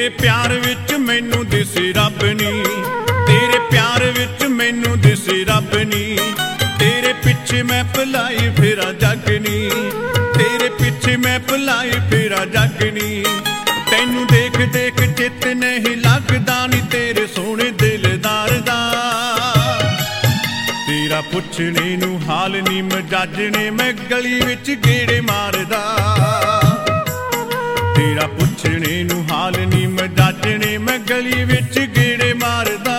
तेरे प्यार विच मैनू दिसी रब नी, तेरे प्यार विच मैनू दिसी रब नी। तेरे पिछे मैं भुलाई फिरा जग नी, तेरे पिछे मैं भुलाई फिरा जग नी। तैनू देख देख चित नहीं लगदा नी तेरे सोहणे दिलदार दा। तेरा पुछणे नू हाल नी मजाजणे मैं गली विच गेड़े मारदा। तेरा पुछणे नू हाल नी मजाजणे मैं गली विच गेड़े मारदा।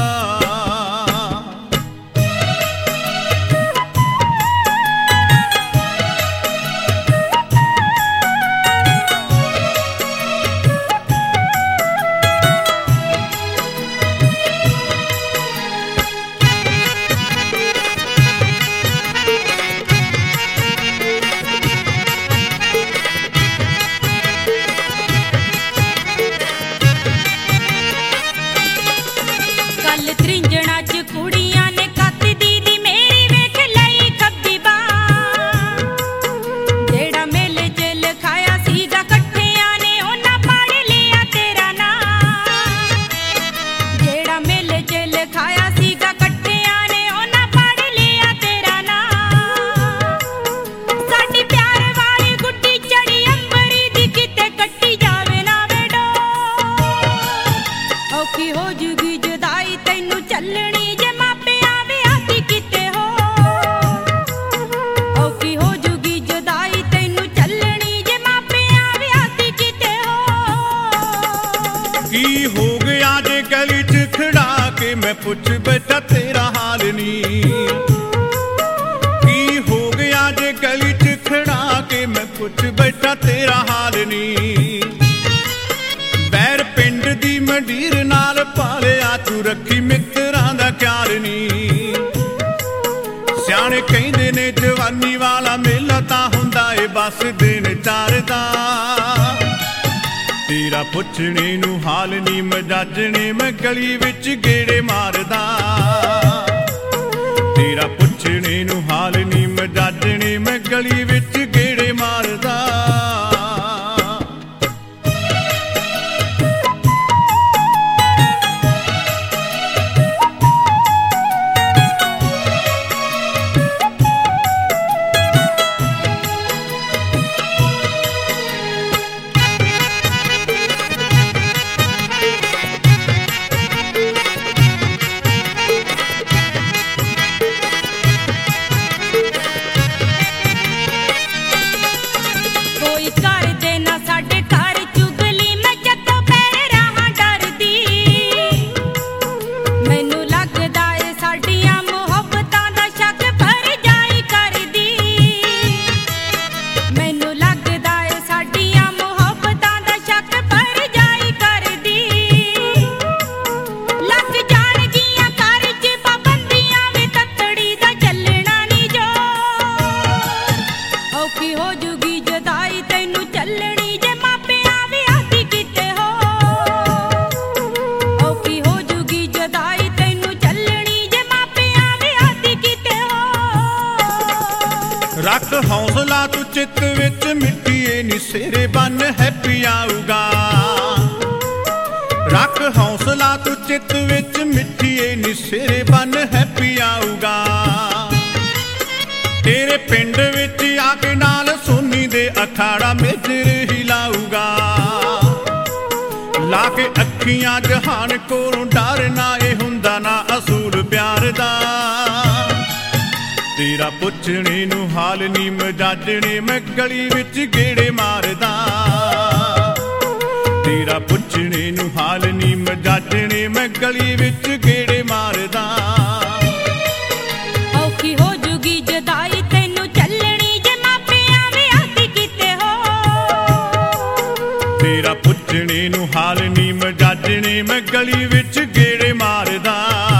त्रिंजणा च कुड़ियां ने कत दीदी मेरी वेख लई खब्बी बांह। जेड़ा मेले च लिखाया सीगा कट्ठियां ने उन्हां पढ़ लिया तेरा नाम। जेड़ा मेले च लिखाया सीगा कट्ठियां ने उन्हां पढ़ लिया तेरा नाम। साडी प्यार वाली गुड्डी चढ़ी अंबरी दी किते कट्टी जावे ना वेडो। औखी हो जूगी जुदाई तैनू चलनी जे मापियां विआह दी किते हो। औखी हो जूगी जुदाई तैनू चलनी जे मापियां विआह दी किते हो। की हो गया जे गली च खड़ा के मैं पुछ बैठा तेरा हाल नी। की हो गया जे गली च खड़ा के मैं पुछ बैठा तेरा हाल नी। बैर पिंड दी मंडीर नाल पालिया तू रखी मित्तरां दा ख्याल नी। सियाणे कहंदे ने जवानी वाला मेला तां हुंदा ए बस दिन चार दा। तेरा पुछणे नू हाल नी मजाजणे मैं गली विच गेड़े मारदा। तेरा पुछणे नू हाल नी मजाजणे मैं गली विच गेड़े मारदा। कोई कर दे ना साडे घर चुगली मैं जदों पैर रहां डरदी। मैनू लगदा ए साडियां मुहब्बतां दा शक भर जाई करदी। मैनू लगदा ए साडियां मुहब्बतां दा शक भर जाई करदी। लग जाणगियां घर च पाबंदियां वे तत्तड़ी दा चलना नी जो। औखी हो जूगी जुदाई तैनू चलनी जे मापियां विआह दी किते हो। औखी हो जूगी जुदाई तैनू चलनी जे मापियां विआह दी किते हो। रख हौसला तू चित विच मिट्टीए नी सेरे बन हैप्पी आऊगा। रख हौसला तू चित विच मिट्टीए नी सेरे बन हैप्पी आऊगा। तेरे पिंड विच आके नाल सोनी दे अखाड़ा मेजर हिलाऊगा। ला के अखियां जहान कोलों डरना ए हुंदा ना असूल प्यार दा। तेरा पुछणे नू हाल नी मजाजणे मैं गली विच गेड़े मारदा। तेरा पुछणे नू हाल नी मजाजणे मैं गली विच गेड़े मारदा। औखी हो जूगी जुदाई तैनू चलनी जे मापियां विआह दी किते हो। तेरा पुछणे नू हाल नी मजाजणे मैं गली विच गेड़े मारदा।